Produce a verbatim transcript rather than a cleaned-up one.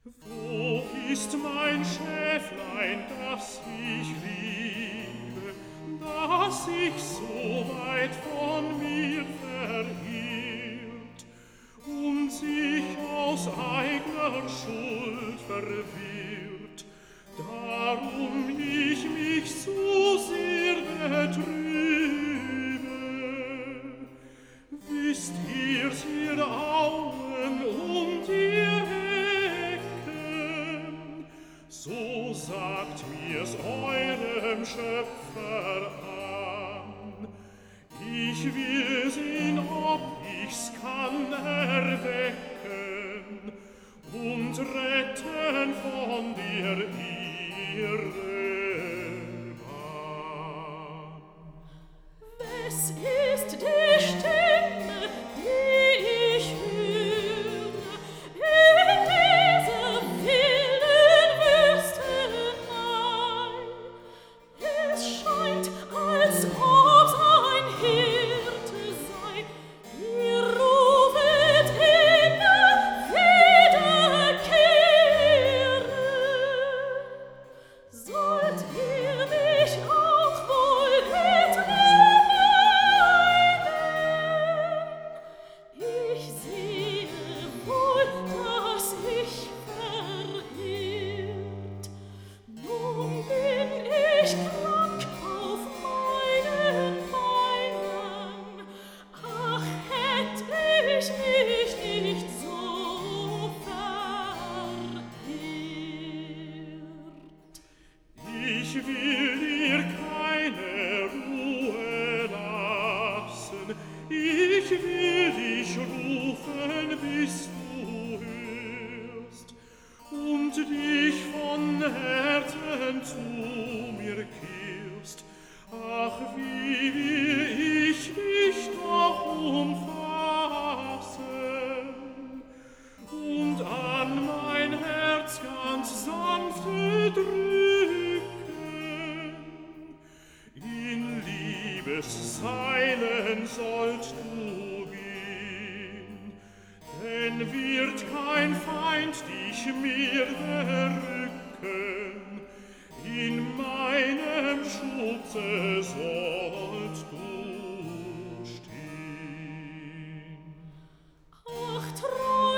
Wo ist mein Schäflein, das ich liebe, das sich so weit von mir verirrt und sich aus eigener Schuld verwirrt, darum ich mich so sehr betrübe? Wisst ihr's, ihr Auen und ihr Hecken, so sagt mir's eurem Schöpfer an. Ich will sehen, ob ich's kann erwecken und retten von der Irrebahn. Wes ist die Stimme, die ich höre in dieser wilden Wüstenei? Es scheint, als ob's ein Hirte sei, ihr rufet immer wiederkehre. Sollt ihr mich auch wohl ich sehe wohl, dass ich verirrt. Nun bin ich krank auf meinen Beinen. Ach, hätt ich mich nicht so verirrt. Ich will dir keine Ruhe lassen, ich will dich rufen, bis du hörst und dich von Herzen zu mir kehrst. Ach, wie will ich dich doch umfassen und an mein Herz ganz sanfte drücken. In Liebesseilen sollt du gehen, denn wird kein Feind dich mehr berücken. In meinem Schutze sollt du stehen. Ach, treu